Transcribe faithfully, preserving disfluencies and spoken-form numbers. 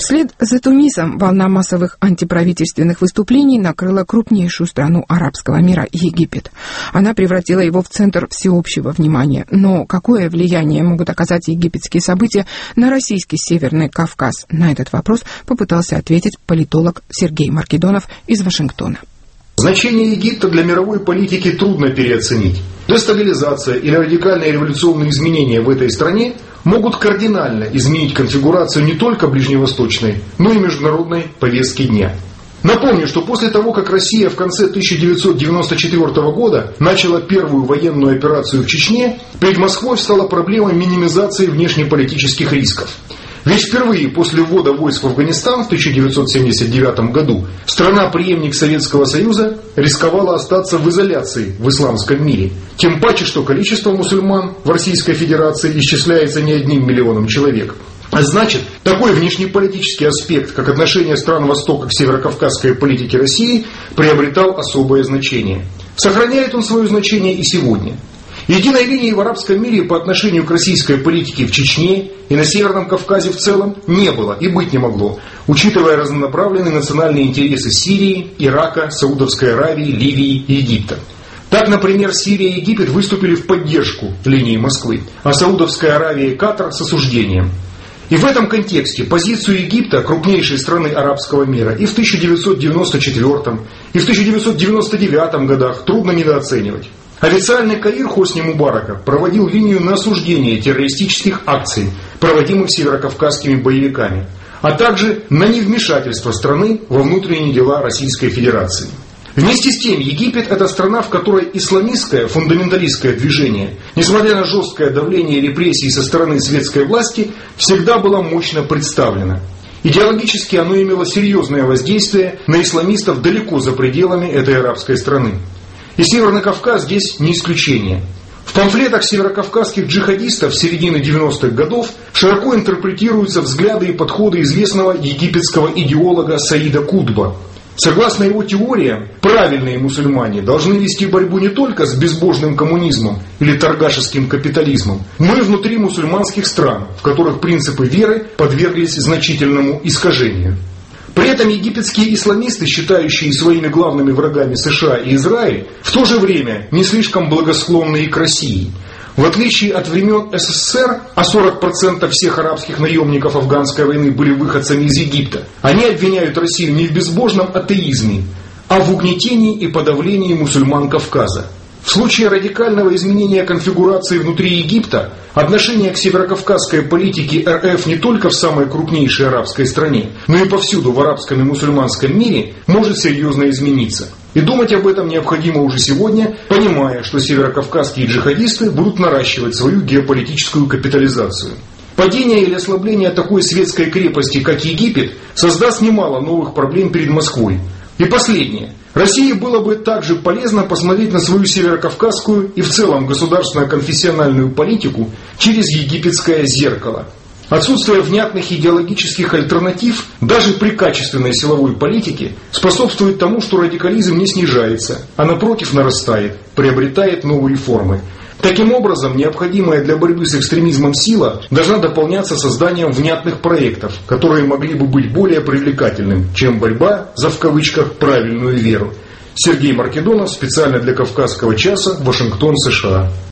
Вслед за Тунисом волна массовых антиправительственных выступлений накрыла крупнейшую страну арабского мира – Египет. Она превратила его в центр всеобщего внимания. Но какое влияние могут оказать египетские события на российский Северный Кавказ? На этот вопрос попытался ответить политолог Сергей Маркедонов из Вашингтона. Значение Египта для мировой политики трудно переоценить. Дестабилизация или радикальные революционные изменения в этой стране могут кардинально изменить конфигурацию не только ближневосточной, но и международной повестки дня. Напомню, что после того, как Россия в конце тысяча девятьсот девяносто четвёртого года начала первую военную операцию в Чечне, перед Москвой встала проблема минимизации внешнеполитических рисков. Ведь впервые после ввода войск в Афганистан в тысяча девятьсот семьдесят девятом году страна-преемник Советского Союза рисковала остаться в изоляции в исламском мире. Тем паче, что количество мусульман в Российской Федерации исчисляется не одним миллионом человек. А значит, такой внешнеполитический аспект, как отношение стран Востока к северокавказской политике России, приобретал особое значение. Сохраняет он свое значение и сегодня. Единой линии в арабском мире по отношению к российской политике в Чечне и на Северном Кавказе в целом не было и быть не могло, учитывая разнонаправленные национальные интересы Сирии, Ирака, Саудовской Аравии, Ливии и Египта. Так, например, Сирия и Египет выступили в поддержку линии Москвы, а Саудовская Аравия и Катар с осуждением. И в этом контексте позицию Египта, крупнейшей страны арабского мира, и в тысяча девятьсот девяносто четвёртом, и в тысяча девятьсот девяносто девятом годах трудно недооценивать. Официальный Каир Хосни Мубарака проводил линию на осуждение террористических акций, проводимых северокавказскими боевиками, а также на невмешательство страны во внутренние дела Российской Федерации. Вместе с тем, Египет – это страна, в которой исламистское фундаменталистское движение, несмотря на жесткое давление и репрессии со стороны светской власти, всегда было мощно представлено. Идеологически оно имело серьезное воздействие на исламистов далеко за пределами этой арабской страны. И Северный Кавказ здесь не исключение. В памфлетах северокавказских джихадистов середины девяностых годов широко интерпретируются взгляды и подходы известного египетского идеолога Саида Кутба. Согласно его теориям, правильные мусульмане должны вести борьбу не только с безбожным коммунизмом или торгашеским капитализмом, но и внутри мусульманских стран, в которых принципы веры подверглись значительному искажению. При этом египетские исламисты, считающие своими главными врагами США и Израиль, в то же время не слишком благосклонны и к России. В отличие от времен СССР, а сорок процентов всех арабских наемников афганской войны были выходцами из Египта, они обвиняют Россию не в безбожном атеизме, а в угнетении и подавлении мусульман Кавказа. В случае радикального изменения конфигурации внутри Египта, отношение к северокавказской политике РФ не только в самой крупнейшей арабской стране, но и повсюду в арабском и мусульманском мире может серьезно измениться. И думать об этом необходимо уже сегодня, понимая, что северокавказские джихадисты будут наращивать свою геополитическую капитализацию. Падение или ослабление такой светской крепости, как Египет, создаст немало новых проблем перед Москвой. И последнее. России было бы также полезно посмотреть на свою северокавказскую и в целом государственно-конфессиональную политику через египетское зеркало. Отсутствие внятных идеологических альтернатив даже при качественной силовой политике способствует тому, что радикализм не снижается, а напротив нарастает, приобретает новые формы. Таким образом, необходимая для борьбы с экстремизмом сила должна дополняться созданием внятных проектов, которые могли бы быть более привлекательным, чем борьба за, в кавычках, правильную веру. Сергей Маркедонов, специально для Кавказского часа, Вашингтон, США.